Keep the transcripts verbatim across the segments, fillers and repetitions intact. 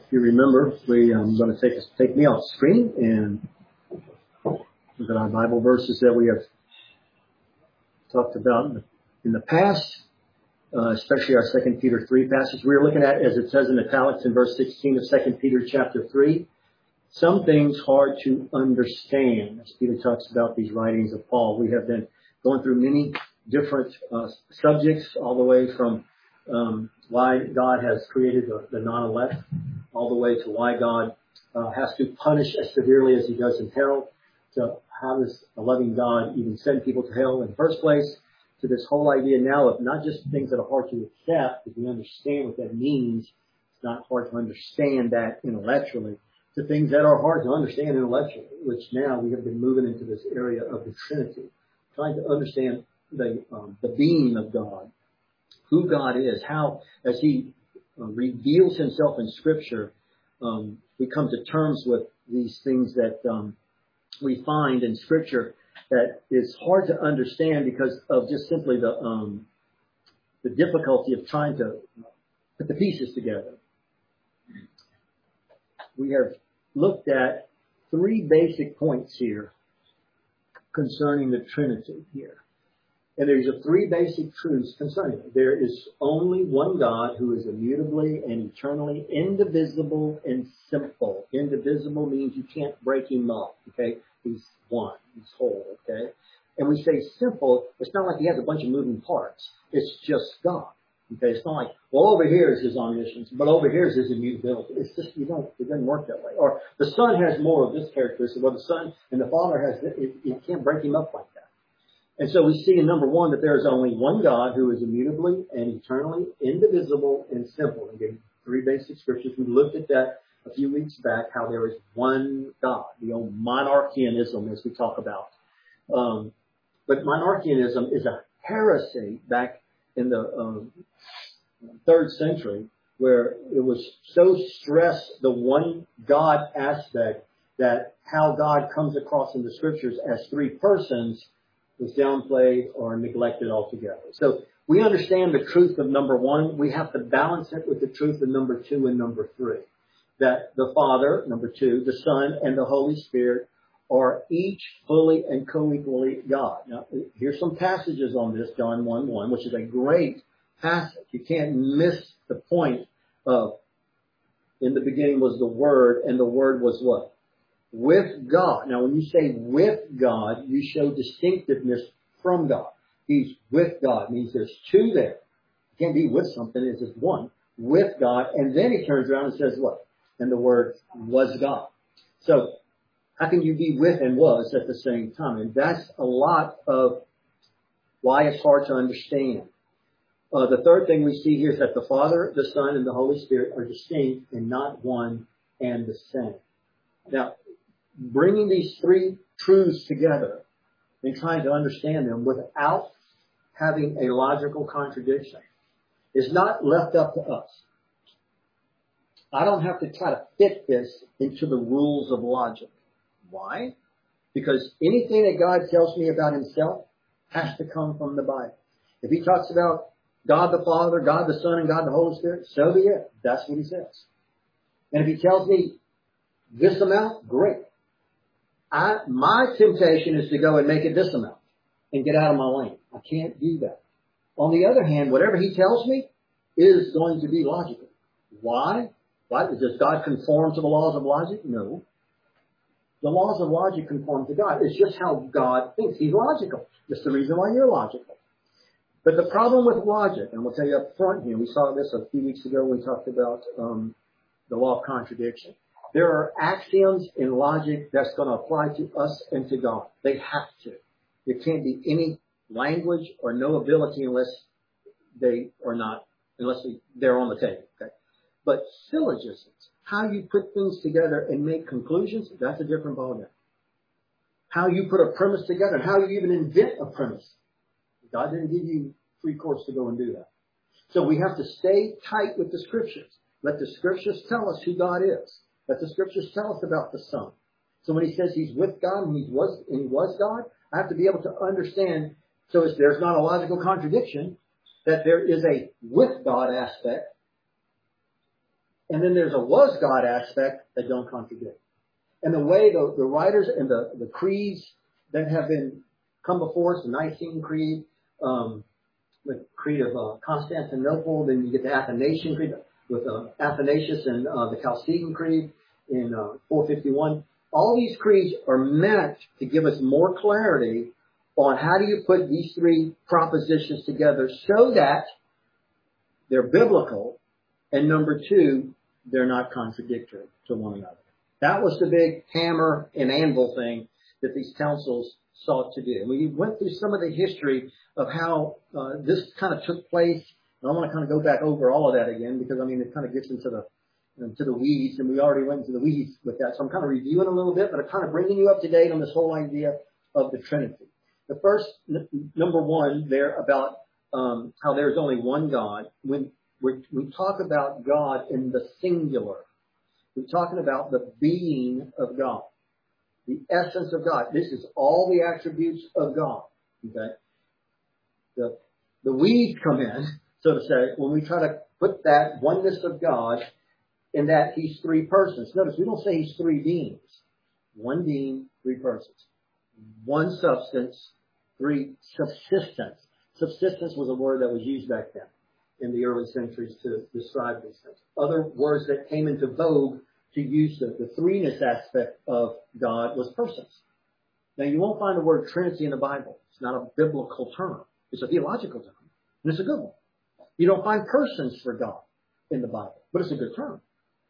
you remember, we um, going to take us, take me off screen and look at our Bible verses that we have talked about in the, in the past, uh, especially our Second Peter three passage. We're looking at, as it says in italics in verse sixteen of Second Peter chapter three, some things hard to understand. As Peter talks about these writings of Paul, we have been going through many different uh, subjects, all the way from um, why God has created the, the non-elect, all the way to why God uh, has to punish as severely as he does in hell, to how does a loving God even send people to hell in the first place, to this whole idea now of not just things that are hard to accept, if we understand what that means, it's not hard to understand that intellectually, to things that are hard to understand intellectually, which now we have been moving into this area of the Trinity, trying to understand the um, the being of God, who God is, how, as he uh, reveals himself in Scripture, um, we come to terms with these things that um, we find in Scripture that is hard to understand because of just simply the um, the difficulty of trying to put the pieces together. We have looked at three basic points here concerning the Trinity here. And there's a three basic truths concerning it. There is only one God who is immutably and eternally indivisible and simple. Indivisible means you can't break him up, okay? He's one. He's whole, okay? And we say simple, it's not like he has a bunch of moving parts. It's just God, okay? It's not like, well, over here is his omniscience, but over here is his immutability. It's just, you don't, it doesn't work that way. Or the Son has more of this characteristic, or the Son and the Father has, it, you can't break him up like that. And so we see in number one that there is only one God who is immutably and eternally indivisible and simple. And gave three basic scriptures. We looked at that a few weeks back, how there is one God, the old monarchianism as we talk about. Um, but monarchianism is a heresy back in the um, third century, where it was so stressed the one God aspect that how God comes across in the scriptures as three persons was downplayed or neglected altogether. So we understand the truth of number one. We have to balance it with the truth of number two and number three. That the Father, number two, the Son, and the Holy Spirit are each fully and co-equally God. Now, here's some passages on this, John one one, which is a great passage. You can't miss the point of, in the beginning was the Word, and the Word was what? With God. Now, when you say with God, you show distinctiveness from God. He's with God. It means there's two there. You can't be with something. It's just one. With God. And then he turns around and says what? And the Word was God. So, how can you be with and was at the same time? And that's a lot of why it's hard to understand. Uh, the third thing we see here is that the Father, the Son, and the Holy Spirit are distinct and not one and the same. Now, bringing these three truths together and trying to understand them without having a logical contradiction is not left up to us. I don't have to try to fit this into the rules of logic. Why? Because anything that God tells me about himself has to come from the Bible. If he talks about God the Father, God the Son, and God the Holy Spirit, so be it. That's what he says. And if he tells me this amount, great. I, my temptation is to go and make it this amount and get out of my lane. I can't do that. On the other hand, whatever he tells me is going to be logical. Why? Why? Does God conform to the laws of logic? No. The laws of logic conform to God. It's just how God thinks. He's logical. That's the reason why you're logical. But the problem with logic, and we'll tell you up front here, we saw this a few weeks ago when we talked about um, the law of contradiction. There are axioms in logic that's going to apply to us and to God. They have to. There can't be any language or no ability unless they are not, unless they're on the table. Okay? But syllogisms, how you put things together and make conclusions, that's a different ballgame. How you put a premise together and how you even invent a premise. God didn't give you free course to go and do that. So we have to stay tight with the scriptures. Let the scriptures tell us who God is. Let the scriptures tell us about the Son. So when he says he's with God and he was, and he was God, I have to be able to understand, so as there's not a logical contradiction, that there is a with God aspect And then there's a was God aspect that don't contradict. And the way the, the writers and the, the creeds that have been come before us, the Nicene Creed, um, the Creed of uh, Constantinople, then you get the Athanasian Creed with uh, Athanasius and uh, the Chalcedon Creed in uh, four fifty-one. All these creeds are meant to give us more clarity on how do you put these three propositions together so that they're biblical, and number two, they're not contradictory to one another. That was the big hammer and anvil thing that these councils sought to do. And we went through some of the history of how uh, this kind of took place. And I want to kind of go back over all of that again because, I mean, it kind of gets into the into the weeds, and we already went into the weeds with that. So I'm kind of reviewing a little bit, but I'm kind of bringing you up to date on this whole idea of the Trinity. The first, n- number one there about um, how there's only one God. When we we talk about God in the singular, we're talking about the being of God, the essence of God. This is all the attributes of God. Okay, the the weeds come in, so to say, when we try to put that oneness of God in that He's three persons. Notice we don't say He's three beings. One being, three persons. One substance, three subsistence. Subsistence was a word that was used back then in the early centuries to describe these things. Other words that came into vogue to use the, the threeness aspect of God was persons. Now, you won't find the word Trinity in the Bible. It's not a biblical term. It's a theological term, and it's a good one. You don't find persons for God in the Bible, but it's a good term.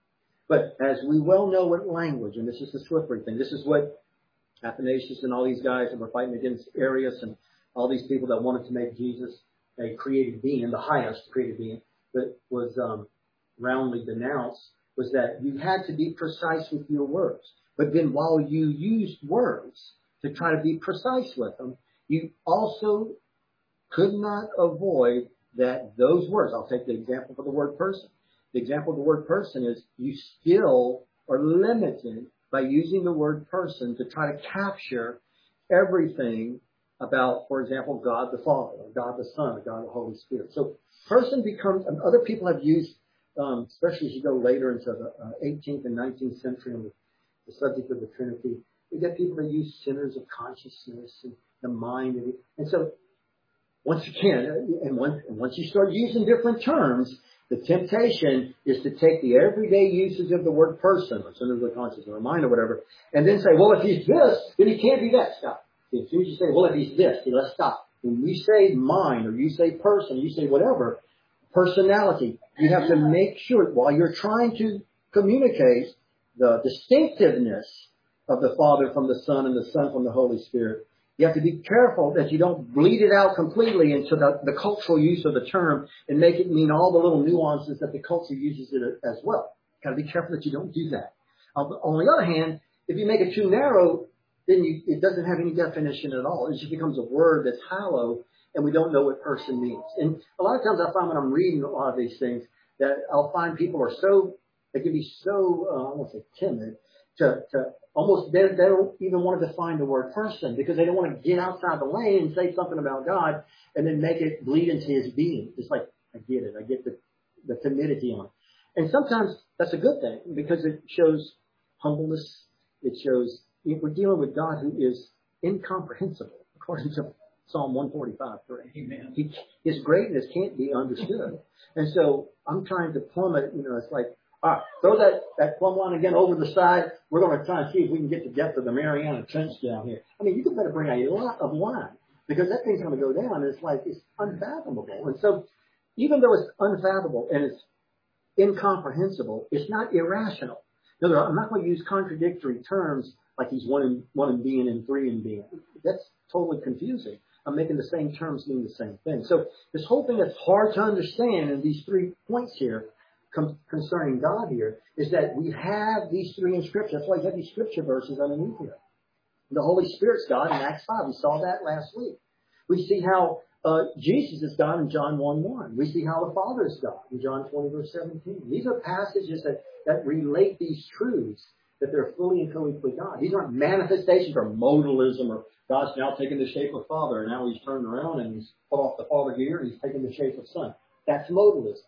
But as we well know with language, and this is the slippery thing, this is what Athanasius and all these guys that were fighting against Arius and all these people that wanted to make Jesus a created being, the highest created being, that was um, roundly denounced, was that you had to be precise with your words. But then while you used words to try to be precise with them, you also could not avoid that those words, I'll take the example for the word person. The example of the word person is you still are limited by using the word person to try to capture everything about, for example, God the Father, or God the Son, or God the Holy Spirit. So person becomes, and other people have used, um, especially as you go later into the uh, eighteenth and nineteenth century on the, the subject of the Trinity, you get people that use centers of consciousness and the mind. And, and so once again, and once, and once you start using different terms, the temptation is to take the everyday usage of the word person, or centers of consciousness, or mind, or whatever, and then say, well, if he's this, then he can't be that. Stop. As soon as you say, well, if he's this, then let's stop. When you say mind, or you say person, you say whatever, personality, you have to make sure while you're trying to communicate the distinctiveness of the Father from the Son and the Son from the Holy Spirit, you have to be careful that you don't bleed it out completely into the, the cultural use of the term and make it mean all the little nuances that the culture uses it as well. Got to be careful that you don't do that. On, on the other hand, if you make it too narrow, then you, it doesn't have any definition at all. It just becomes a word that's hollow, and we don't know what person means. And a lot of times I find when I'm reading a lot of these things that I'll find people are so, they can be so, uh, I won't say timid, to, to almost, they, they don't even want to define the word person because they don't want to get outside the lane and say something about God and then make it bleed into His being. It's like, I get it. I get the, the timidity on it. And sometimes that's a good thing because it shows humbleness. It shows we're dealing with God who is incomprehensible, according to Psalm one forty-five, three. Amen. He, his greatness can't be understood. And so I'm trying to plummet, you know, it's like, all right, throw that, that plumb line again over the side. We're going to try and see if we can get the depth of the Mariana Trench down here. I mean, you could better bring a lot of line because that thing's going to go down. And it's like, it's unfathomable. And so even though it's unfathomable and it's incomprehensible, it's not irrational. No, I'm not going to use contradictory terms like he's one in, one in being and three in being. That's totally confusing. I'm making the same terms mean the same thing. So this whole thing that's hard to understand in these three points here concerning God here is that we have these three in Scripture. That's why you have these Scripture verses underneath here. The Holy Spirit's God in Acts five. We saw that last week. We see how uh, Jesus is God in John one one. We see how the Father is God in John twenty, verse seventeen. These are passages that, that relate these truths, that they're fully and completely God. These aren't manifestations or modalism or God's now taken the shape of Father and now He's turned around and He's put off the Father here and He's taken the shape of Son. That's modalism.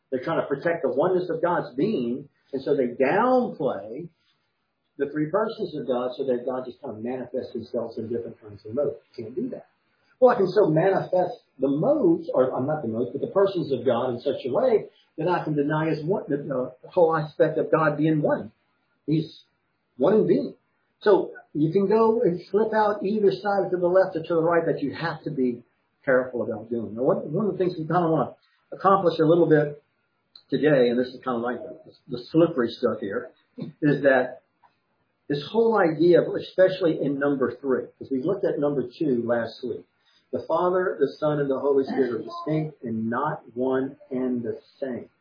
They're trying to protect the oneness of God's being, and so they downplay the three persons of God so that God just kind of manifests himself in different kinds of modes. You can't do that. Well, I can so manifest the modes, or I'm not the modes, but the persons of God in such a way that I can deny his one, the, the whole aspect of God being one. He's one in being. So you can go and slip out either side to the left or to the right, that you have to be careful about doing. Now, one, one of the things we kind of want to accomplish a little bit today, and this is kind of like the, the slippery stuff here, is that this whole idea, of, especially in number three, because we looked at number two last week, the Father, the Son, and the Holy Spirit are distinct and not one and the same.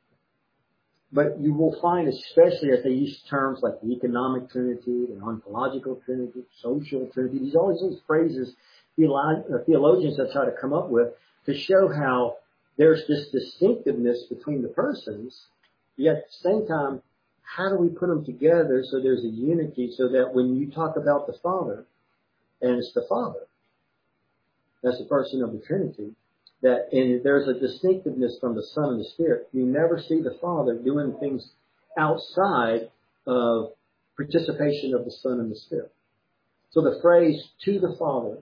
But you will find, especially as they use terms like the economic trinity, the ontological trinity, social trinity, these all these phrases theologians have tried to come up with to show how there's this distinctiveness between the persons, yet at the same time, how do we put them together so there's a unity, so that when you talk about the Father, and it's the Father, that's the person of the Trinity, that and there's a distinctiveness from the Son and the Spirit. You never see the Father doing things outside of participation of the Son and the Spirit. So the phrase "to the Father,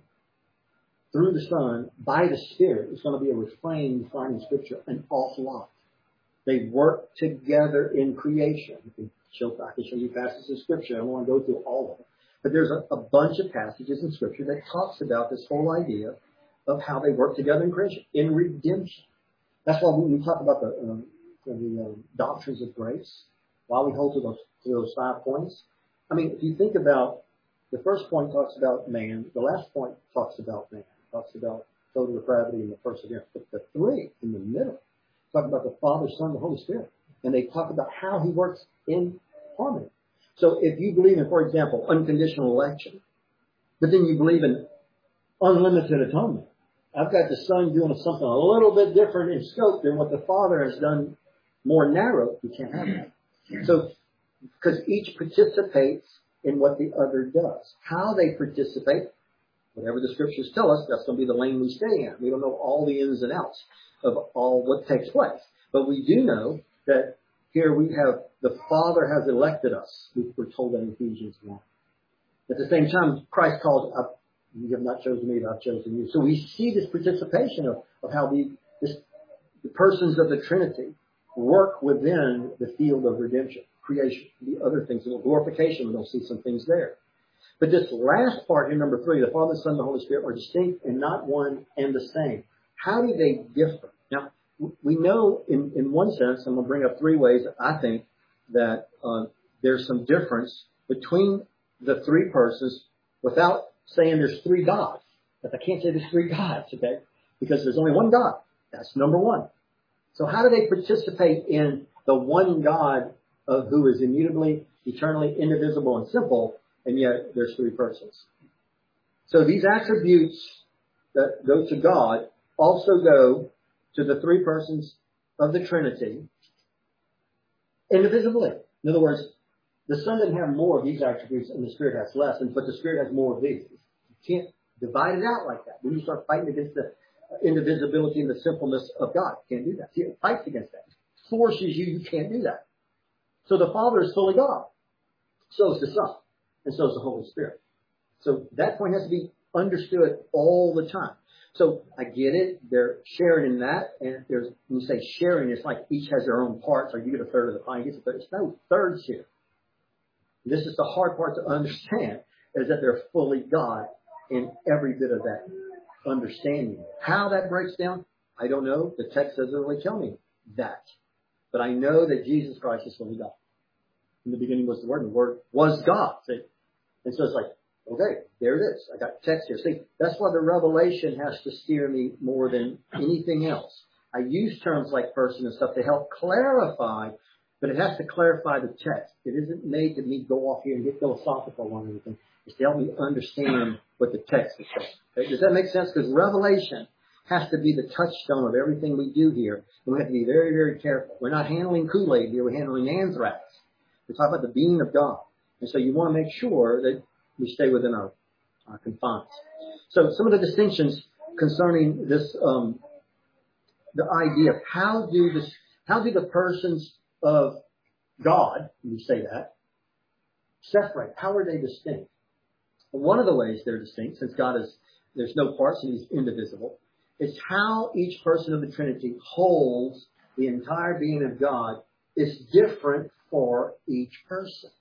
through the Son, by the Spirit" is going to be a refrain you find in Scripture an awful lot. They work together in creation. I can show, I can show you passages in Scripture. I don't want to go through all of them. But there's a, a bunch of passages in Scripture that talks about this whole idea of how they work together in creation, in redemption. That's why when we talk about the, um, the um, doctrines of grace, why we hold to those, to those five points. I mean, if you think about, the first point talks about man, the last point talks about man, talks about total depravity and the perseverance. But the three in the middle talk about the Father, Son, and the Holy Spirit. And they talk about how he works in harmony. So if you believe in, for example, unconditional election, but then you believe in unlimited atonement, I've got the Son doing something a little bit different in scope than what the Father has done, more narrow. You can't have that. So, because each participates in what the other does. How they participate, whatever the Scriptures tell us, that's going to be the lane we stay in. We don't know all the ins and outs of all what takes place. But we do know that here we have the Father has elected us. We're told in Ephesians one. At the same time, Christ calls up, "You have not chosen me, but I've chosen you." So we see this participation of, of how the, this, the persons of the Trinity work within the field of redemption, creation, the other things, the glorification. We'll see some things there. But this last part here, number three, the Father, the Son, and the Holy Spirit are distinct and not one and the same. How do they differ? Now, we know in, in one sense, I'm going to bring up three ways, I think, that uh, there's some difference between the three persons without saying there's three gods. But I can't say there's three gods, okay? Because there's only one God. That's number one. So how do they participate in the one God of who is immutably, eternally, indivisible, and simple, and yet there's three persons? So these attributes that go to God also go to the three persons of the Trinity indivisibly. In other words, the Son doesn't have more of these attributes and the Spirit has less, but the Spirit has more of these. You can't divide it out like that. When you start fighting against the indivisibility and the simpleness of God, you can't do that. See, it fights against that. It forces you, you can't do that. So the Father is fully God. So is the Son. And so is the Holy Spirit. So that point has to be understood all the time. So I get it. They're sharing in that. And there's, when you say sharing, it's like each has their own parts. Or you get a third of the pie, you get a third. It's no thirds here. This is the hard part to understand, is that they're fully God in every bit of that understanding. How that breaks down, I don't know. The text doesn't really tell me that. But I know that Jesus Christ is fully God. In the beginning was the Word, and the Word was God. See? And so it's like, okay, there it is. I got text here. See, that's why the revelation has to steer me more than anything else. I use terms like person and stuff to help clarify, but it has to clarify the text. It isn't made to me go off here and get philosophical on anything. It's to help me understand what the text is saying. Okay? Does that make sense? Because revelation has to be the touchstone of everything we do here. And we have to be very, very careful. We're not handling Kool-Aid here. We're handling anthrax. We're talking about the being of God. And so you want to make sure that we stay within our, our confines. So some of the distinctions concerning this, um, the idea of how do this, How do the persons of God, when you say that, separate? How are they distinct? Well, one of the ways they're distinct, since God is, there's no parts and he's indivisible, is how each person of the Trinity holds the entire being of God is different for each person.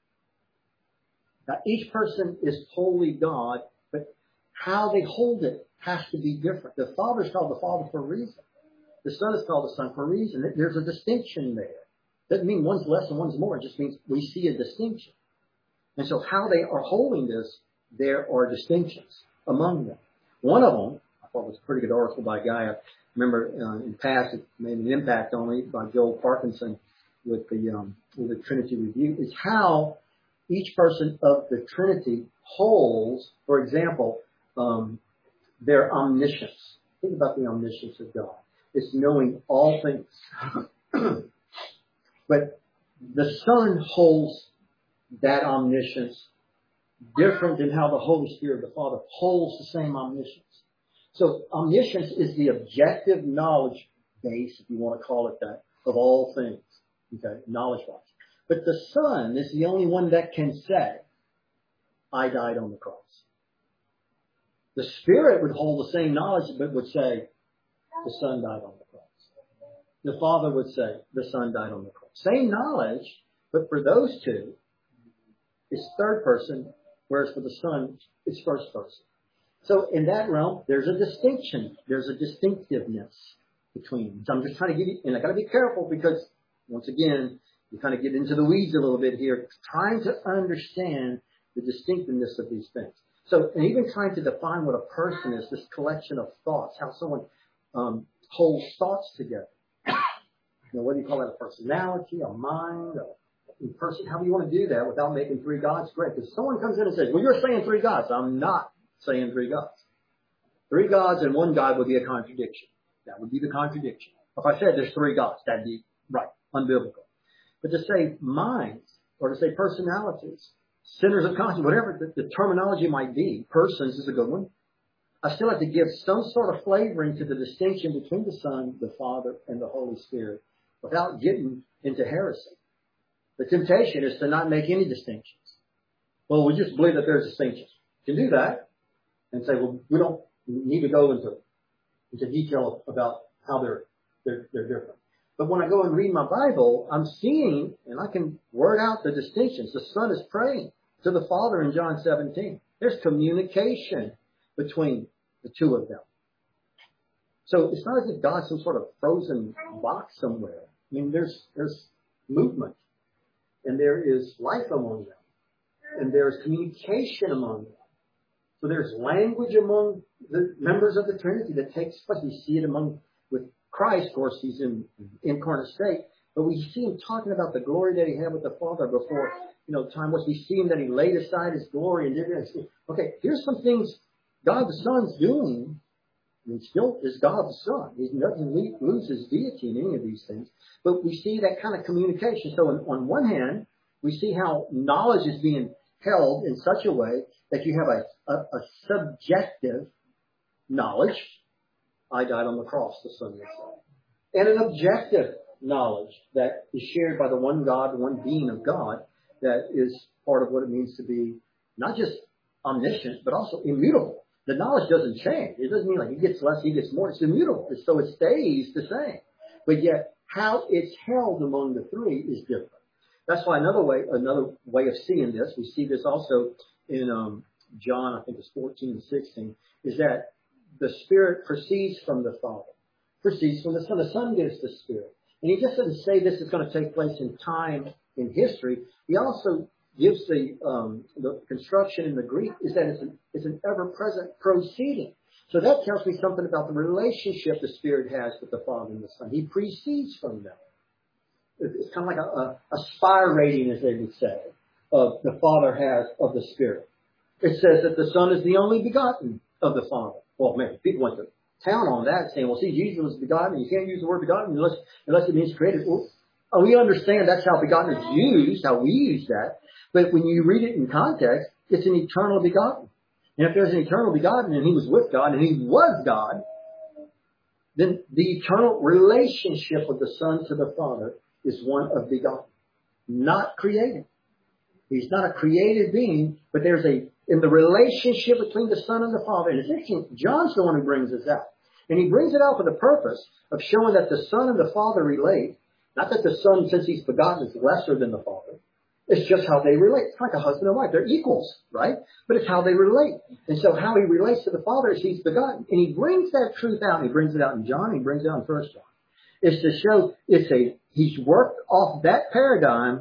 Now, each person is wholly God, but how they hold it has to be different. The Father is called the Father for a reason. The Son is called the Son for a reason. There's a distinction there. Doesn't mean one's less and one's more. It just means we see a distinction. And so how they are holding this, there are distinctions among them. One of them, I thought was a pretty good article by a guy I remember uh, in past, it made an impact on me, by Joel Parkinson with the, um, with the Trinity Review, is how each person of the Trinity holds, for example, um, their omniscience. Think about the omniscience of God. It's knowing all things. But the Son holds that omniscience different than how the Holy Spirit, the Father, holds the same omniscience. So omniscience is the objective knowledge base, if you want to call it that, of all things. Okay, knowledge-wise. But the Son is the only one that can say, I died on the cross. The Spirit would hold the same knowledge, but would say, the Son died on the cross. The Father would say, the Son died on the cross. Same knowledge, but for those two, it's third person, whereas for the Son, it's first person. So in that realm, there's a distinction. There's a distinctiveness between them. So I'm just trying to give you, and I got to be careful because, once again, you kind of get into the weeds a little bit here, trying to understand the distinctiveness of these things. So, and even trying to define what a person is, this collection of thoughts, how someone um, holds thoughts together. You know, whether you call that a personality, a mind, a person, however you want to do that without making three gods, great. Because someone comes in and says, well, you're saying three gods. I'm not saying three gods. Three gods and one God would be a contradiction. That would be the contradiction. If I said there's three gods, that'd be right, unbiblical. But to say minds, or to say personalities, centers of consciousness, whatever the, the terminology might be, persons is a good one. I still have to give some sort of flavoring to the distinction between the Son, the Father, and the Holy Spirit without getting into heresy. The temptation is to not make any distinctions. Well, we just believe that there's distinctions. You can do that and say, well, we don't need to go into, into detail about how they're, they're, they're different. But when I go and read my Bible, I'm seeing, and I can word out the distinctions. The Son is praying to the Father in John seventeen. There's communication between the two of them. So it's not as if God's some sort of frozen box somewhere. I mean, there's, there's movement, and there is life among them, and there's communication among them. So there's language among the members of the Trinity that takes place. We see it among, with Christ, of course, he's in incarnate state, but we see him talking about the glory that he had with the Father before, you know, time was. We see him that he laid aside his glory and did it. Okay, here's some things God the Son's doing. And still is God the Son. He doesn't lose his deity in any of these things. But we see that kind of communication. So on, on one hand, we see how knowledge is being held in such a way that you have a, a, a subjective knowledge. I died on the cross, the Son would say. And an objective knowledge that is shared by the one God, one being of God, that is part of what it means to be not just omniscient, but also immutable. The knowledge doesn't change. It doesn't mean like he gets less, he gets more. It's immutable. So it stays the same. But yet how it's held among the three is different. That's why another way, another way of seeing this, we see this also in um, John, I think it's fourteen and sixteen, is that the Spirit proceeds from the Father, proceeds from the Son. The Son gives the Spirit. And he just doesn't say this is going to take place in time, in history. He also gives the um, the construction in the Greek is that it's an, it's an ever-present proceeding. So that tells me something about the relationship the Spirit has with the Father and the Son. He precedes from them. It's kind of like a, a, a spire rating, as they would say, of the Father has of the Spirit. It says that the Son is the only begotten of the Father. Well, man, people went to town on that, saying, well, see, Jesus was begotten. You can't use the word begotten unless, unless it means created. Well, we understand that's how begotten is used, how we use that. But when you read it in context, it's an eternal begotten. And if there's an eternal begotten and he was with God and he was God, then the eternal relationship of the Son to the Father is one of begotten, not created. He's not a created being, but there's a, in the relationship between the Son and the Father, and it's interesting, John's the one who brings this out. And he brings it out for the purpose of showing that the Son and the Father relate. Not that the Son, since he's begotten, is lesser than the Father. It's just how they relate. It's like a husband and wife. They're equals, right? But it's how they relate. And so how he relates to the Father is he's begotten. And he brings that truth out. And he brings it out in John. And he brings it out in First John. It's to show it's a, he's worked off that paradigm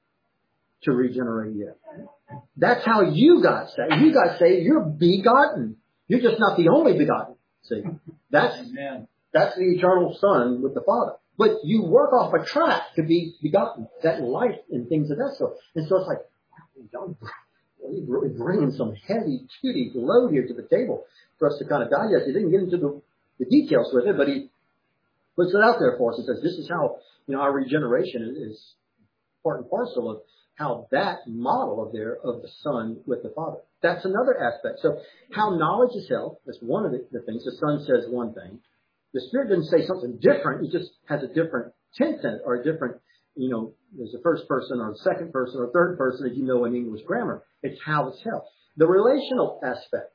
to regenerate you. That's how you got saved. You got saved. You're begotten. You're just not the only begotten. See, that's, that's the eternal Son with the Father. But you work off a track to be begotten, that life and things of that sort. And so it's like, John, he's bringing some heavy-duty load here to the table for us to kind of digest. He didn't get into the, the details with it, but he puts it out there for us and says, this is how, you know, our regeneration is, is part and parcel of how that model of there of the Son with the Father. That's another aspect. So how knowledge is held, that's one of the, the things. The Son says one thing. The Spirit doesn't say something different. It just has a different tense in it, or a different, you know, there's a first person or a second person or a third person, as you know in English grammar. It's how it's held. The relational aspect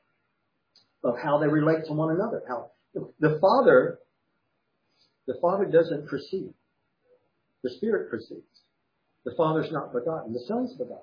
of how they relate to one another. How the Father, the Father doesn't proceed. The Spirit proceeds. The Father's not begotten. The Son's begotten.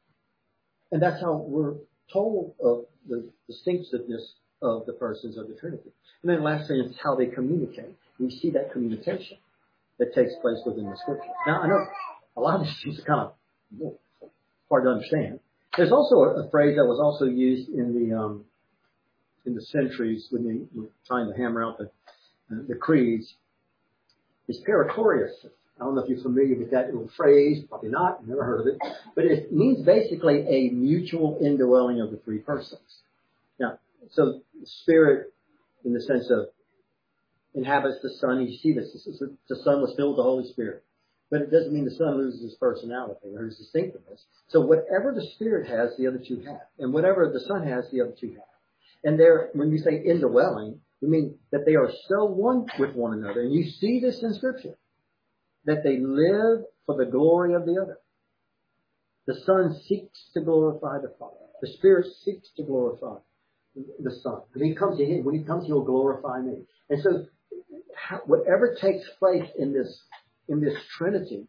And that's how we're told of the distinctiveness of the persons of the Trinity. And then lastly, it's how they communicate. We see that communication that takes place within the Scripture. Now, I know a lot of these things are kind of well, hard to understand. There's also a, a phrase that was also used in the um, in the centuries when they were trying to hammer out the uh, the creeds. It's perichoreous. I don't know if you're familiar with that little phrase. Probably not. I've never heard of it. But it means basically a mutual indwelling of the three persons. Now, so the Spirit, in the sense of inhabits the Son. You see this. The Son was filled with the Holy Spirit. But it doesn't mean the Son loses his personality or his distinctiveness. So whatever the Spirit has, the other two have. And whatever the Son has, the other two have. And there, when we say indwelling, we mean that they are so one with one another. And you see this in Scripture. That they live for the glory of the other. The Son seeks to glorify the Father. The Spirit seeks to glorify the Son. When he comes to him, when he comes, he'll glorify me. And so, whatever takes place in this in this Trinity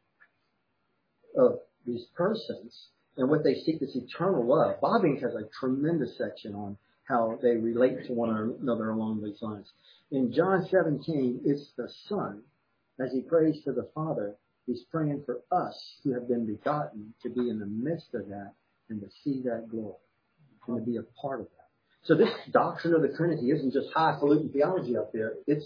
of these persons and what they seek, this eternal love. Bob Inc has a tremendous section on how they relate to one another along these lines. In John seventeen, it's the Son. As he prays to the Father, he's praying for us who have been begotten to be in the midst of that and to see that glory and to be a part of that. So this doctrine of the Trinity isn't just highfalutin theology out there. It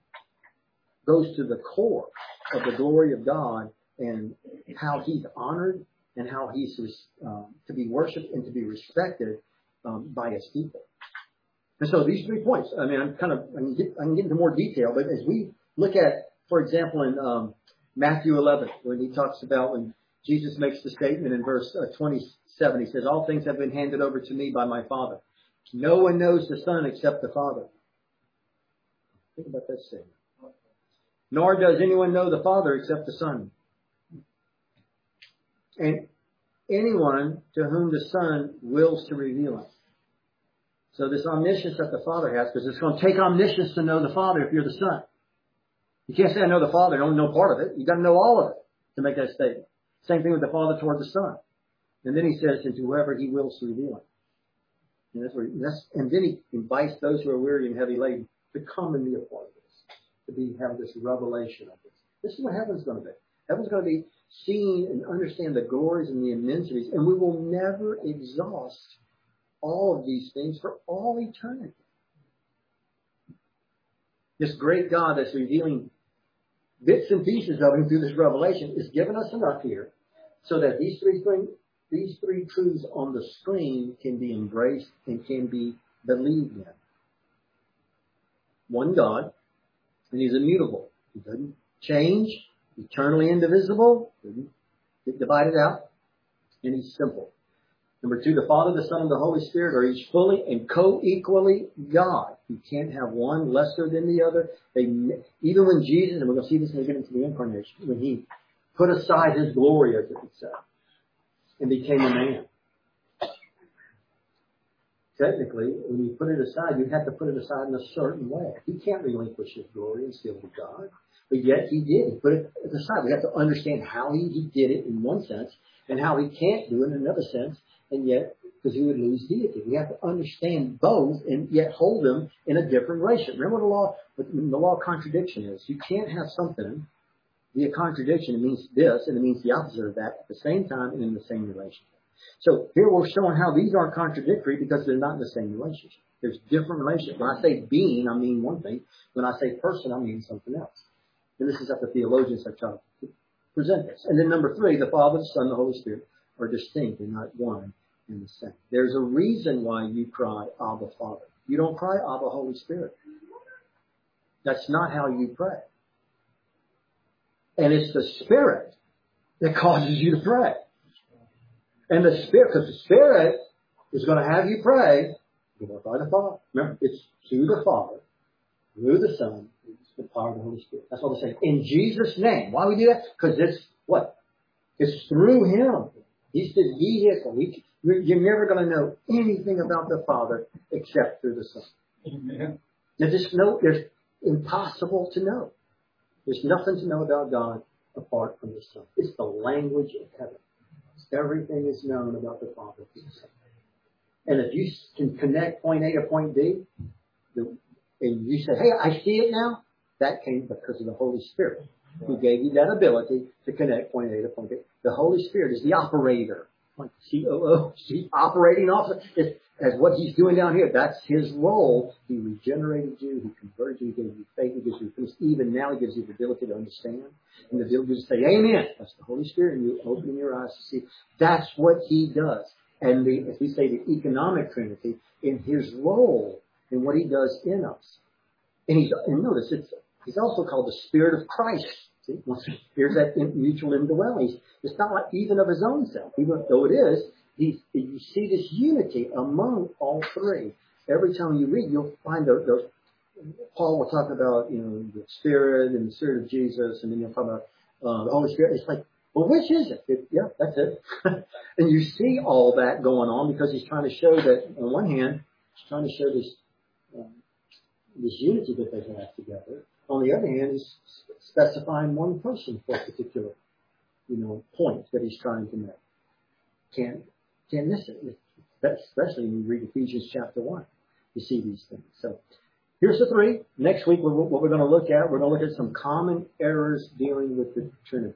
goes to the core of the glory of God and how he's honored and how he's um, to be worshipped and to be respected um, by his people. And so these three points, I mean, I'm kind of, I can get, I can get into more detail, but as we look at, for example, in um, Matthew eleven, when he talks about when Jesus makes the statement in verse uh, twenty-seven, he says, all things have been handed over to me by my Father. No one knows the Son except the Father. Think about that statement. Nor does anyone know the Father except the Son. And anyone to whom the Son wills to reveal him. So this omniscience that the Father has, because it's going to take omniscience to know the Father if you're the Son. You can't say I know the Father and only know part of it. You've got to know all of it to make that statement. Same thing with the Father toward the Son. And then he says, and to whoever he wills to reveal him. And, that's where, and, that's, and then he invites those who are weary and heavy laden to come and be a part of this. To be have this revelation of this. This is what heaven's going to be. Heaven's going to be seeing and understand the glories and the immensities. And we will never exhaust all of these things for all eternity. This great God that's revealing bits and pieces of him through this revelation is giving us enough here so that these three things, these three truths on the screen can be embraced and can be believed in. One God, and he's immutable. He doesn't change, eternally indivisible, doesn't get divided out, and he's simple. Number two, the Father, the Son, and the Holy Spirit are each fully and co-equally God. You can't have one lesser than the other. They, even when Jesus, and we're going to see this when we get into the incarnation, when he put aside his glory, as it would say, and became a man. Technically, when you put it aside, you have to put it aside in a certain way. He can't relinquish his glory and still be God. But yet he did. He put it aside. We have to understand how he, he did it in one sense and how he can't do it in another sense. And yet, because he would lose deity. We have to understand both and yet hold them in a different relation. Remember what the law, what the law of contradiction is. You can't have something be a contradiction. It means this and it means the opposite of that at the same time and in the same relationship. So here we're showing how these aren't contradictory because they're not in the same relationship. There's different relationships. When I say being, I mean one thing. When I say person, I mean something else. And this is how the theologians have tried to present this. And then number three, the Father, the Son, and the Holy Spirit are distinct and not one and the same. There's a reason why you cry, Abba, Father. You don't cry, Abba, Holy Spirit. That's not how you pray. And it's the Spirit that causes you to pray. And the Spirit, because the Spirit is going to have you pray, glorify the Father. Remember, it's to the Father, through the Son, the power of the Holy Spirit. That's what they're saying. In Jesus' name. Why do we do that? Because it's what? It's through Him. He's the vehicle. We, you're never going to know anything about the Father except through the Son. Amen. There's just no, there's impossible to know. There's nothing to know about God apart from the Son. It's the language of heaven. Everything is known about the Father through the Son. And if you can connect point A to point B, the, and you say, hey, I see it now, that came because of the Holy Spirit who gave you that ability to connect point A to point B. The Holy Spirit is the operator, like C O O, Chief Operating Officer. It's, as what He's doing down here, that's His role. He regenerated you, He converted you, He gave you faith, He gives you peace. Even now He gives you the ability to understand and the ability to say, Amen. That's the Holy Spirit, and you open your eyes to see. That's what He does. And the, as we say, the economic Trinity in His role in what He does in us. And He's, and notice, it's, He's also called the Spirit of Christ. See, here's that mutual indwelling. It's not like even of His own self, even though it is. He's, you see this unity among all three. Every time you read, you'll find those. those Paul will talk about, you know, the Spirit and the Spirit of Jesus, and then you'll talk about uh, the Holy Spirit. It's like, well, which is it? it yeah, that's it. And you see all that going on because he's trying to show that, on one hand, he's trying to show this um, this unity that they have together. On the other hand, he's specifying one person for a particular, you know, point that he's trying to make. Can't can't miss it, especially when you read Ephesians chapter one. You see these things. So here's the three. Next week, what we're going to look at, we're going to look at some common errors dealing with the Trinity.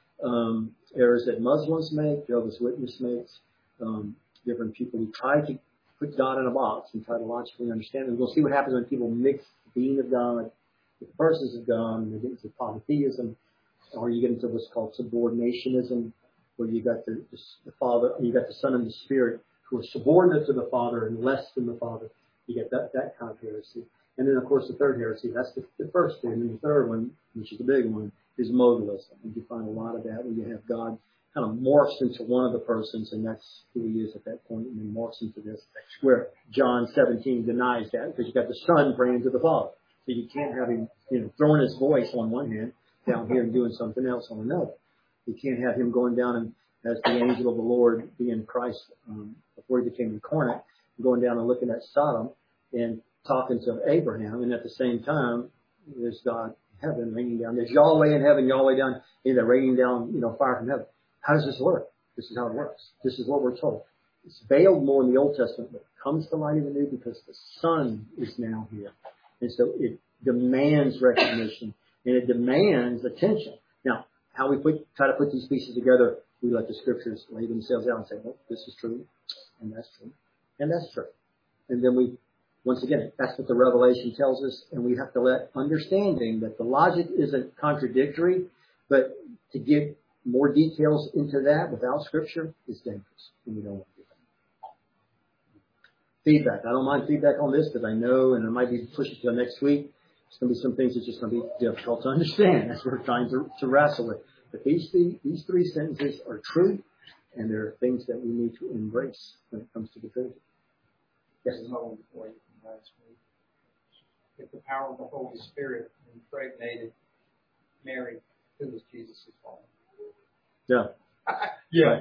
Um, errors that Muslims make, Jehovah's Witness makes, um, different people who try to put God in a box and try to logically understand it. We're going to see what happens when people mix the being of God with the persons of God, and they get into polytheism, or you get into what's called subordinationism, where you got the, the, the Father, you got the Son and the Spirit who are subordinate to the Father and less than the Father. You get that, that kind of heresy. And then, of course, the third heresy, that's the, the first one. And the third one, which is the big one, is modalism. And you find a lot of that when you have God kind of morphs into one of the persons, and that's who He is at that point, and then morphs into this, where John seventeen denies that, because you got the Son praying to the Father. So you can't have Him, you know, throwing His voice on one hand, down here and doing something else on another. You can't have Him going down and, as the angel of the Lord, being Christ, um, before He became incarnate, going down and looking at Sodom and talking to Abraham, and at the same time, there's God in heaven raining down. There's Yahweh in heaven, Yahweh down, you know, raining down, you know, fire from heaven. How does this work? This is how it works. This is what we're told. It's veiled more in the Old Testament, but it comes to light in the New because the Son is now here. And so it demands recognition, and it demands attention. Now, how we put, try to put these pieces together, we let the Scriptures lay themselves out and say, well, this is true, and that's true, and that's true. And then we, once again, that's what the Revelation tells us, and we have to let understanding that the logic isn't contradictory, but to give more details into that without Scripture is dangerous, and we don't want to do that. Feedback. I don't mind feedback on this because I know, and I might be pushing to the next week. There's going to be some things that's just going to be difficult to understand as we're trying to, to wrestle with. But these three, these three sentences are true, And there are things that we need to embrace when it comes to the Trinity. Yes. Another one for you from last week. If the power of the Holy Spirit impregnated Mary, who was Jesus' father? Yeah. Yeah.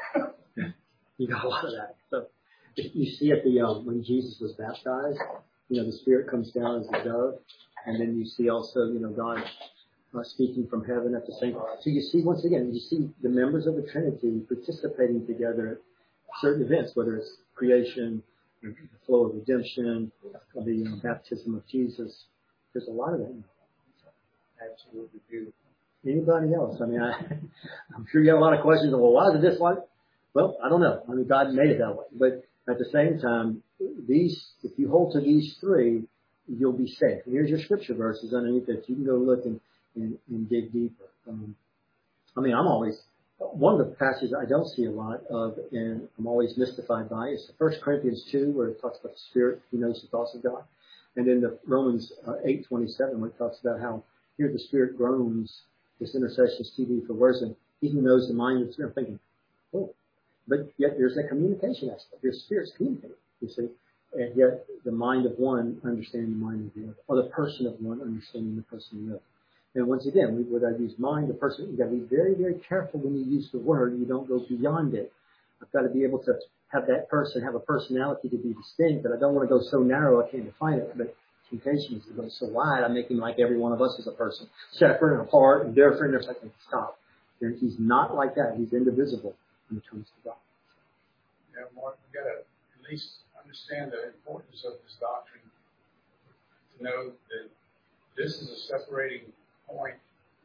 You got a lot of that. So you see at the um, when Jesus was baptized, you know, the Spirit comes down as a dove, and then you see also, you know, God uh, speaking from heaven at the same time. So you see, once again, you see the members of the Trinity participating together at certain events, whether it's creation, the flow of redemption, the uh, baptism of Jesus. There's a lot of that. Absolutely beautiful. Anybody else? I mean, I, I'm sure you have a lot of questions. Well, why is it this way? Well, I don't know. I mean, God made it that way. But at the same time, these, if you hold to these three, you'll be safe. And here's your scripture verses underneath that. You can go look and, and, and dig deeper. Um, I mean, I'm always, one of the passages I don't see a lot of, and I'm always mystified by, is First Corinthians two, where it talks about the Spirit, He knows the thoughts of God. And then the Romans uh, eight twenty-seven, where it talks about how here the Spirit groans, this intercession is T V for words, and He who knows the mind of the Spirit. I'm thinking, oh, but yet there's that communication aspect. Your Spirit's communicating, you see. And yet the mind of one understanding the mind of the other, or the person of one understanding the person of the other. And once again, we, when I use mind, the person, you've got to be very, very careful when you use the word. You don't go beyond it. I've got to be able to have that person have a personality to be distinct, but I don't want to go so narrow I can't define it. But temptation is to go so wide, I'm making like every one of us is a person, separate and apart and different. If I can stop. He's not like that. He's indivisible when it comes to God. Yeah, Mark, we've got to at least understand the importance of this doctrine to know that this is a separating point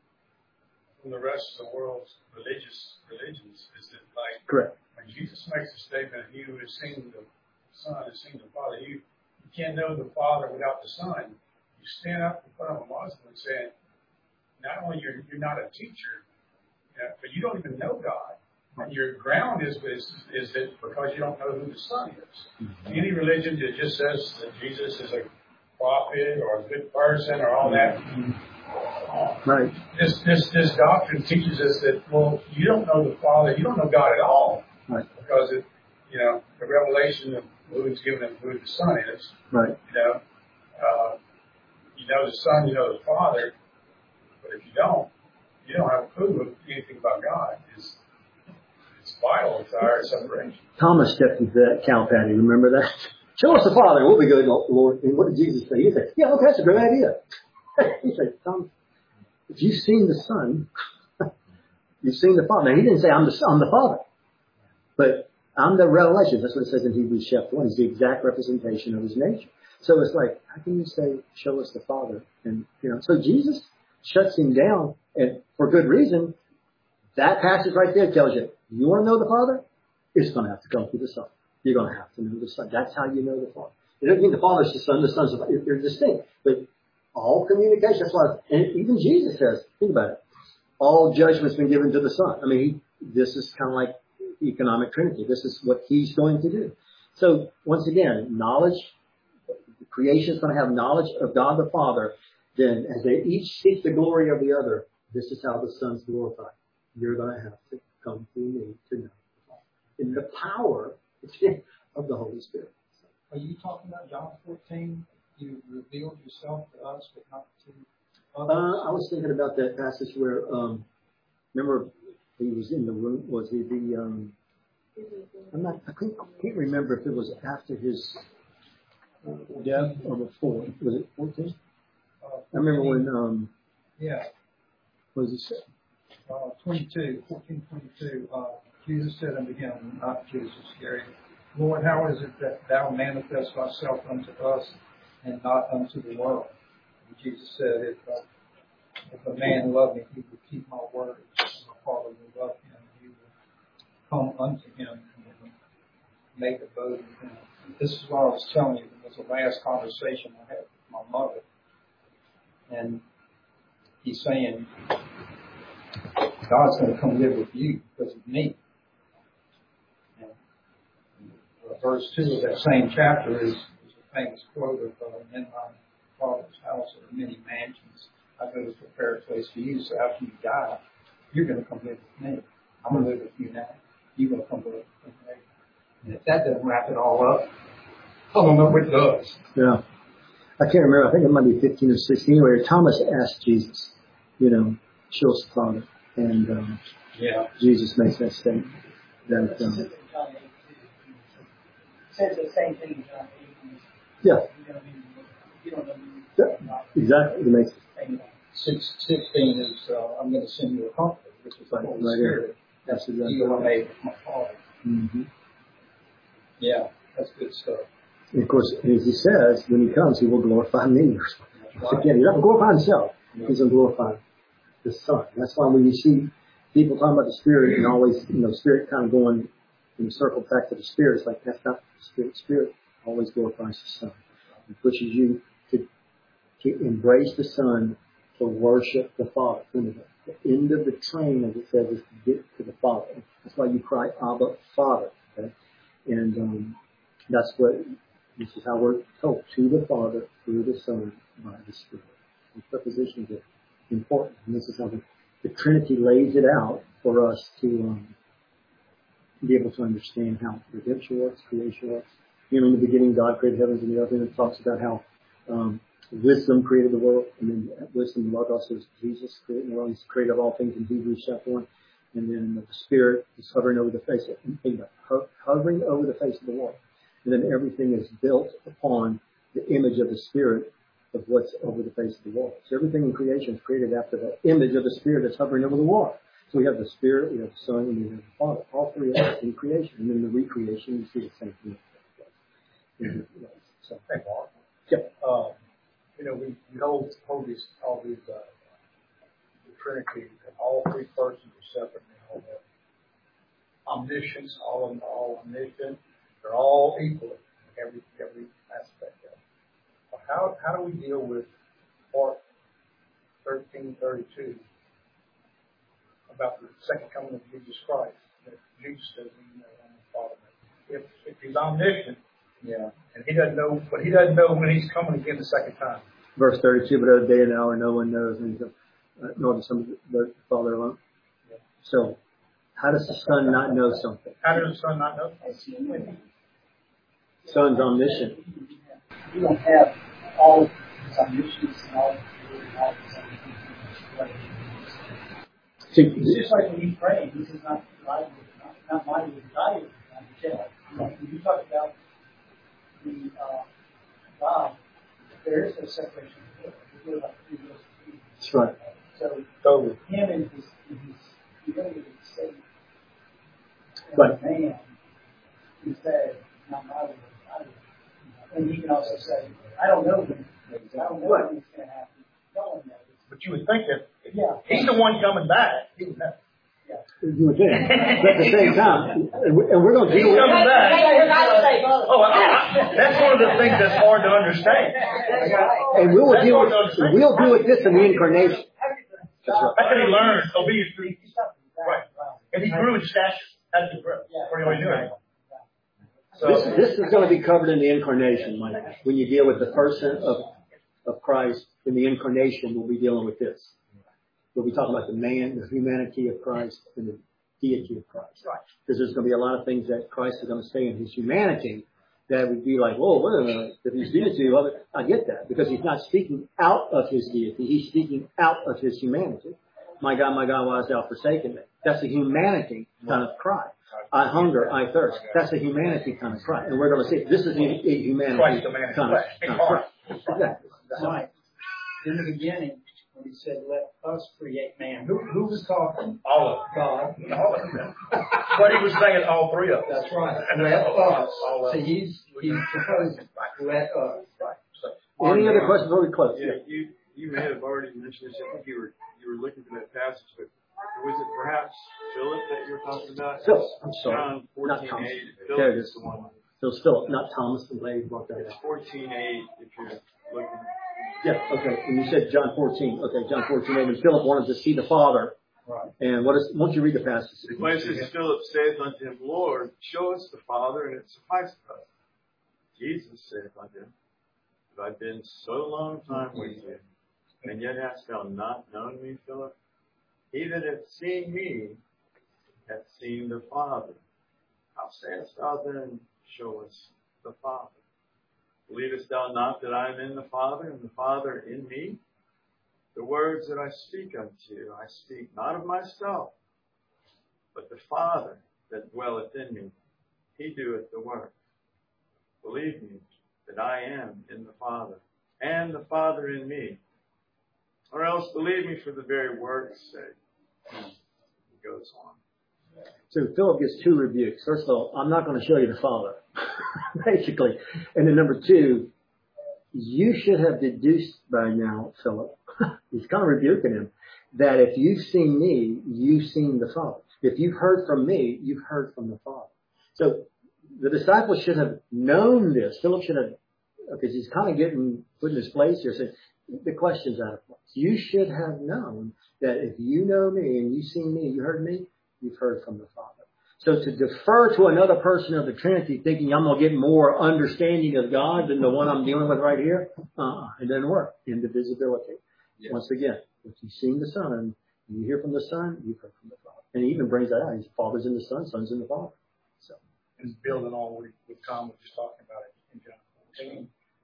from the rest of the world's religious religions. Is that like correct? When Jesus makes a statement, "He who has seen the Son has seen the Father." You, you can't know the Father without the Son. You stand up in front of a Muslim and say, not only you're you're not a teacher, you know, but you don't even know God. And your ground is, is is that because you don't know who the Son is. Mm-hmm. Any religion that just says that Jesus is a prophet or a good person or all that. Right. This this this doctrine teaches us that, well, you don't know the Father, you don't know God at all. Right. Because it, you know, the revelation of who's given and who the Son is. Right. You know, uh, you know the Son, you know the Father, but if you don't, you don't have a clue of anything about God. It's it's vital to our separation. Thomas stepped into that cow patty. Remember that? Show us the Father, and we'll be good, Lord. And what did Jesus say? He said, "Yeah, okay, that's a great idea." He said, "Tom, if you've seen the Son, you've seen the Father." Now, he didn't say, I'm the Son, I'm the Father. But I'm the revelation. That's what it says in Hebrews chapter one. He's the exact representation of his nature. So it's like, how can you say, show us the Father? And, you know, so Jesus shuts him down, and for good reason. That passage right there tells you, you want to know the Father? It's going to have to come through the Son. You're going to have to know the Son. That's how you know the Father. It doesn't mean the Father's the Son, the Son's the Father. They're distinct. But all communication, that's why, and even Jesus says, think about it, all judgment's been given to the Son. I mean, he, this is kind of like economic trinity. This is what he's going to do. So, once again, knowledge, creation is going to have knowledge of God the Father. Then, as they each seek the glory of the other, this is how the Son's glorified. You're going to have to come through me to know the Father. In the power of the Holy Spirit. Are you talking about John fourteen? You revealed yourself to us, but not to others? Uh, I was thinking about that passage where, um, remember, he was in the room. Was he the? Um, I'm not. I can't, I can't remember if it was after his uh, death or before. Was it fourteen? Uh, I remember when. Um, yeah. What does it say? Uh, twenty-two, fourteen, twenty-two. Uh, Jesus said unto him, not Jesus, Gary, Lord, how is it that thou manifest thyself unto us and not unto the world? And Jesus said, if, uh, if a man love me, he will keep my words, and my Father will love him, and he will come unto him and will make abode with him. This is what I was telling you. It was the last conversation I had with my mother. And he's saying, God's going to come live with you because of me. And verse two of that same chapter is, is a famous quote of, uh, in my Father's house there are many mansions. I go to prepare a place for you, so after you die, you're going to come live with me. I'm going to live with you now. you're going to come to it. And if that doesn't wrap it all up, I don't know what does. Yeah. I can't remember. I think it might be fifteen or sixteen. Anyway, Thomas asked Jesus, you know, show us the Father. And um, yeah. Jesus makes that statement. That, um, it says the same thing in John eight. Yeah. You don't know. Yeah. Exactly. It makes it. Six, sixteen is, uh, I'm going to send you a comforter, which is the right, Holy right Spirit. here. That's The exactly deal I right. made with my Father. Mm-hmm. Yeah, that's good stuff. And of course, as he says, when he comes, he will glorify me. Right. Again, he doesn't glorify himself. Yeah. He's going to glorify the Son. That's why when you see people talking about the Spirit and always, you know, Spirit kind of going in a circle back to the Spirit, it's like that's not the Spirit. Spirit always glorifies the Son. It pushes you to, to embrace the Son, to worship the Father. The end of the train, as it says, is to get to the Father. That's why you cry, Abba, Father. Okay? And um, that's what, this is how we're told, to the Father, through the Son, by the Spirit. And prepositions are important. And this is how the, the Trinity lays it out for us to um, be able to understand how redemption works, creation works. You know, in the beginning, God created heavens and the earth, and it talks about how um, wisdom created the world, and then wisdom, Logos, is Jesus created the world. He's created all things in Hebrews chapter one. And then the Spirit is hovering over the face of, think about it, hovering over the face of the water. And then everything is built upon the image of the Spirit of what's over the face of the water. So everything in creation is created after the image of the Spirit that's hovering over the water. So we have the Spirit, we have the Son, and we have the Father. All three are in creation. And then the recreation, you see the same thing. Mm-hmm. So, Hey, Mark. Yep. Um, you know, we, we hold, hold these, all these, uh, the Trinity, and all three persons are separate. They all have omniscience, all of them are all omniscient. They're all equal in every, every aspect of it. Well, how, how do we deal with part thirteen thirty-two about the second coming of Jesus Christ? That Jesus doesn't even know when the Father knows. If, if he's omniscient, yeah, and he doesn't know, but he doesn't know when he's coming again the second time. Verse thirty-two, but of the day and hour no one knows, and uh, nor the Son, the Father alone. Yeah. So, how does the Son not know something? How does the Son not know? Son's omniscient. You don't have all of his omniscience and all of his omniscience. It's just like when you pray, this is not my not, not my will, thy will, not Michelle. Like when you talk about the uh, God, there is no separation of the will. We go like three wills of Jesus. That's right. So Totally. him and his, and his humility is the same. Right. Man, he said, not my will, thy will. And he can also say, I don't know when. I don't know when it's going to happen. No one knows. But you would think that if Yeah. he's the one coming back, he would know. Yeah. You would think. But at the same time, and we- and we're going to He's deal with coming back. Oh, I, I, that's one of the things that's hard to understand. and we'll That's deal hard with to understand. we'll deal with this in the incarnation. That's right. How can he learn obedience through? Right. And he grew in stature. How did he grow? What do you doing? So This, this is going to be covered in the incarnation, Mike. When you deal with the person of of Christ in the incarnation, we'll be dealing with this. We'll be talking about the man, the humanity of Christ, and the deity of Christ. Right. Because there's going to be a lot of things that Christ is going to say in his humanity that would be like, whoa, wait a minute. If he's deity, well, I get that. Because he's not speaking out of his deity. He's speaking out of his humanity. My God, my God, why hast thou forsaken me? That's a humanity kind of cry. I hunger, I thirst. That's a humanity kind of cry. And we're going to see this is a, a humanity Christ, the man in kind of, flesh. kind of cry. Exactly. Right. In the beginning, when he said, let us create man, who, who was talking? all of them. God. All of them. But he was saying all three of them. That's right. Let us. All of So them. he's, he's proposing, let us. Right. So, Any other questions before we close? Yeah, you you may have already mentioned this. I think you were you were looking for that passage, but was it perhaps Philip that you were talking about? Philip, I'm sorry. John Not fourteen Thomas. eight. There Philip it is is. the one. So still, not Thomas, the lady brought that It's up. fourteen eight. If you're looking. Yeah, okay. And you said John fourteen. Okay, John fourteen. And Philip wanted to see the Father. Right. And what is, won't you read the passage? When it says, Philip saith unto him, Lord, show us the Father, and it sufficeth us. Jesus saith unto him, Have I been so long time with you, and yet hast thou not known me, Philip? He that hath seen me hath seen the Father. How sayest thou then, show us the Father? Believest thou not that I am in the Father, and the Father in me? The words that I speak unto you, I speak not of myself, but the Father that dwelleth in me, he doeth the work. Believe me that I am in the Father, and the Father in me. Or else believe me for the very word's sake. He goes on. So Philip gets two rebukes. First of all, I'm not going to show you the Father, basically. And then number two, you should have deduced by now, Philip, he's kind of rebuking him, that if you've seen me, you've seen the Father. If you've heard from me, you've heard from the Father. So the disciples should have known this. Philip should have, because he's kind of getting put in his place here, saying, the question's out of place. You should have known that if you know me and you've seen me, you heard me, you've heard from the Father. So to defer to another person of the Trinity thinking I'm going to get more understanding of God than the one I'm dealing with right here, uh-uh, it doesn't work. Indivisibility. Yes. Once again, if you've seen the Son, you hear from the Son, you've heard from the Father. And he even brings that out. His Father's in the Son, Son's in the Father. So, and building on what Tom was just talking about in John fourteen.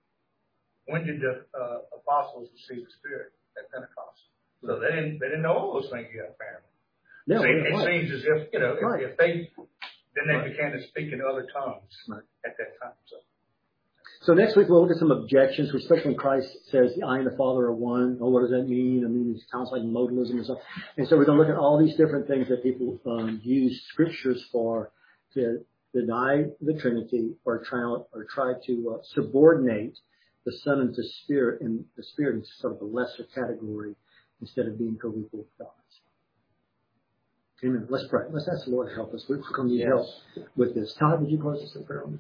When did the uh, apostles receive the Spirit? At Pentecost. So they didn't they didn't know all those things yet, apparently. No, so it, right. it seems as if, you know, right. if, if they, then they right. began to speak in other tongues right. at that time. So. so next week we'll look at some objections, especially when Christ says, I and the Father are one. Oh, what does that mean? I mean, it sounds like modalism and stuff. And so we're going to look at all these different things that people um, use scriptures for to deny the Trinity or try, or try to uh, subordinate the Son into Spirit, and the Spirit is sort of a lesser category instead of being co-equal with God. Amen. Let's pray. Let's ask the Lord to help us. We're going to need yes. help with this. Todd, would you close us in prayer on this?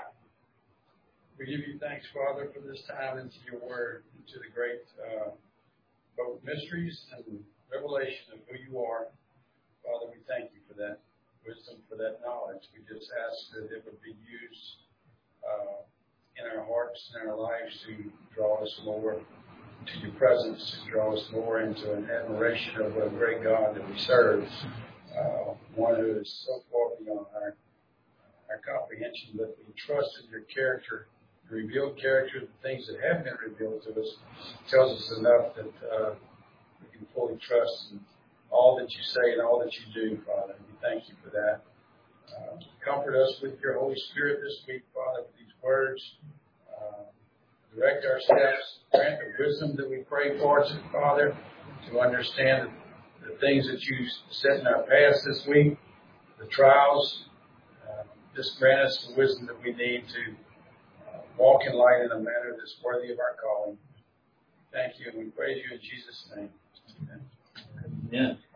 We give you thanks, Father, for this time into your word, into the great uh, both mysteries and revelation of who you are. Father, we thank you for that wisdom, for that knowledge. We just ask that it would be used uh, in our hearts and our lives to draw us more to your presence, to draw us more into an admiration of a great God that we serve, uh, one who is so far beyond our our comprehension, but we trust in your character, your revealed character, the things that have been revealed to us, tells us enough that uh, we can fully trust in all that you say and all that you do, Father. We thank you for that. Uh, comfort us with your Holy Spirit this week, Father, with these words. Uh, direct our steps, grant the wisdom that we pray for us, Father, to understand the, the things that you set in our paths this week, the trials. Uh, just grant us the wisdom that we need to uh, walk in light in a manner that's worthy of our calling. Thank you, and we praise you in Jesus' name. Amen. Amen.